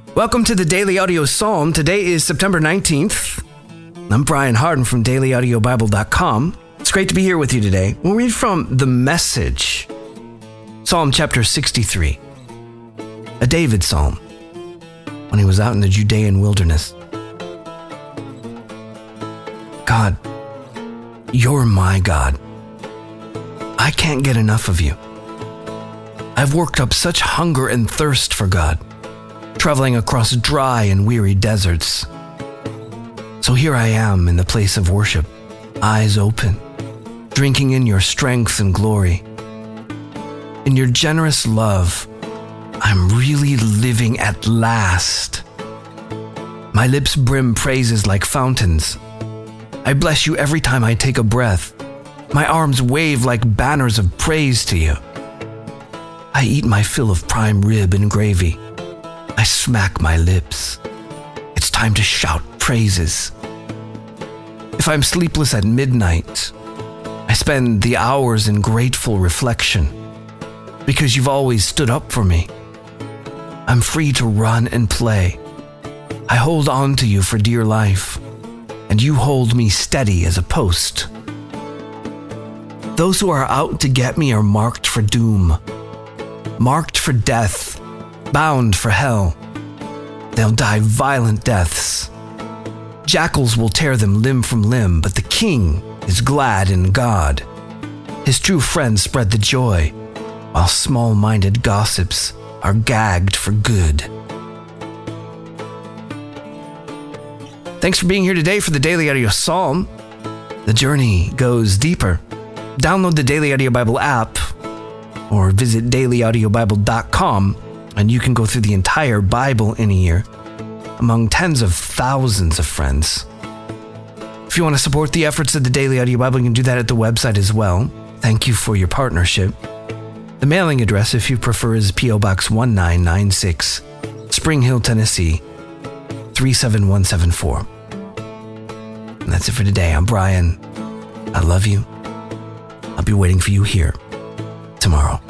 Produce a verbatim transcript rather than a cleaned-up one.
Welcome to the Daily Audio Psalm. Today is September nineteenth. I'm Brian Hardin from daily audio bible dot com. It's great to be here with you today. We'll read from The Message, Psalm chapter sixty-three, a David psalm, when he was out in the Judean wilderness. God, you're my God. I can't get enough of you. I've worked up such hunger and thirst for God, traveling across dry and weary deserts. So here I am in the place of worship, eyes open, drinking in your strength and glory. In your generous love, I'm really living at last. My lips brim praises like fountains. I bless you every time I take a breath. My arms wave like banners of praise to you. I eat my fill of prime rib and gravy. I smack my lips. It's time to shout praises. If I'm sleepless at midnight, I spend the hours in grateful reflection because you've always stood up for me. I'm free to run and play. I hold on to you for dear life, and you hold me steady as a post. Those who are out to get me are marked for doom, marked for death, bound for hell. They'll die violent deaths. Jackals will tear them limb from limb, but the king is glad in God. His true friends spread the joy, while small-minded gossips are gagged for good. Thanks for being here today for the Daily Audio Psalm. The journey goes deeper. Download the Daily Audio Bible app or visit daily audio bible dot com, and you can go through the entire Bible in a year among tens of thousands of friends. If you want to support the efforts of the Daily Audio Bible, you can do that at the website as well. Thank you for your partnership. The mailing address, if you prefer, is P O Box one nine nine six, Spring Hill, Tennessee, three seven one seven four. And that's it for today. I'm Brian. I love you. I'll be waiting for you here tomorrow.